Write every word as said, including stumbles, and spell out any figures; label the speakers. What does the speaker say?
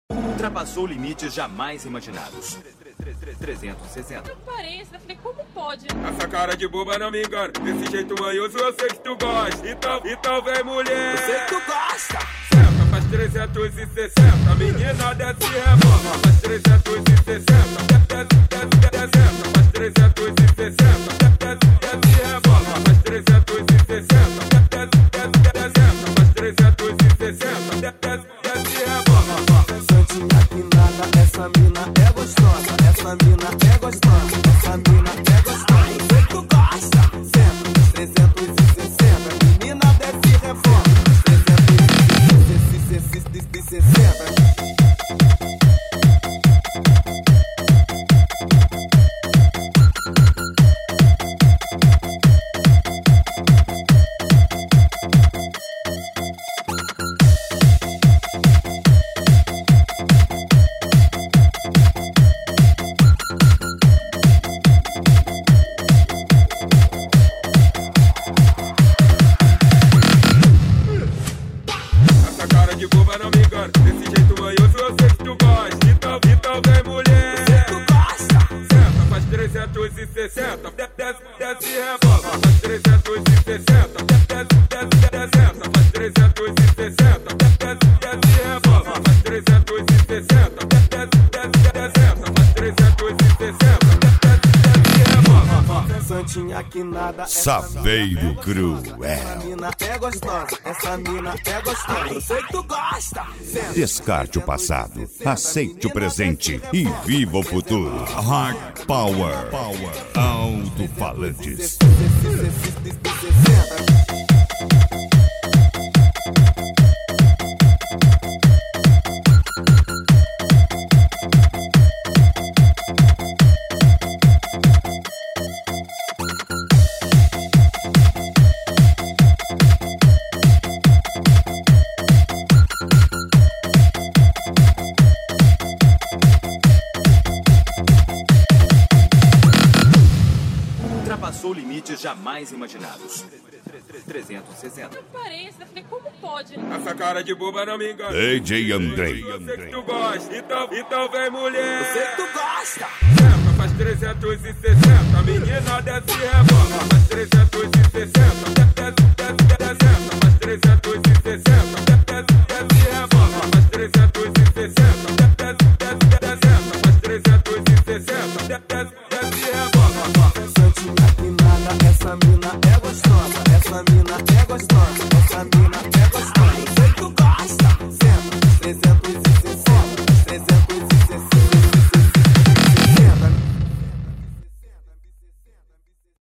Speaker 1: Ultrapassou limites jamais imaginados. trezentos e sessenta.
Speaker 2: Parece, eu falei, como pode?
Speaker 3: Essa cara de boba não me engana. Desse jeito manhoso eu sei que tu gosta. Então, então vem mulher.
Speaker 4: Eu sei que tu gosta.
Speaker 3: Senta, faz trezentos e sessenta. Menina desce e rebola. Faz trezentos e sessenta. Desce, desce, desce. Faz trezentos e sessenta. Desce, desce e rebola. Faz trezentos e sessenta. Desce, desce, desce. Faz trezentos e sessenta. Desce, desce e rebola.
Speaker 4: Santinha que nada, essa mina é gostosa. Essa mina é gostosa. Essa mina é gostosa. Eu sei que tu gosta. Senta, trezentos e sessenta. Menina desce e reforma. trezentos e sessenta.
Speaker 3: De boba não me engana. Desse jeito manhoso eu sei que tu gosta. Então, então vem mulher.
Speaker 4: Eu sei que tu gosta.
Speaker 3: Senta, faz trezentos e sessenta. Desce, desce e rebola. Faz trezentos e sessenta. Desce, desce, desce. Faz trezentos e sessenta. Desce, desce e rebola. Faz trezentos e sessenta. Desce, desce, desce. Faz trezentos e sessenta. Desce, desce e rebola.
Speaker 4: Santinha que nada.
Speaker 5: Saveiro Cruel.
Speaker 4: Essa mina é gostosa. Essa mina é gostosa. Eu sei que tu gosta. Senta.
Speaker 5: Descarte o passado, aceite o presente e viva o futuro. Hard Power. Power. Alto-falantes.
Speaker 1: Ultrapassou limites jamais imaginados. trezentos e sessenta.
Speaker 2: Parece, eu falei, como pode?
Speaker 3: Essa cara de boba não me engana.
Speaker 5: D J Andrei.
Speaker 3: Eu sei que tu gosta. Então, então vem mulher.
Speaker 4: Eu sei que tu gosta.
Speaker 3: Senta, faz trezentos e sessenta. Menina desce e rebola. Faz trezentos e sessenta.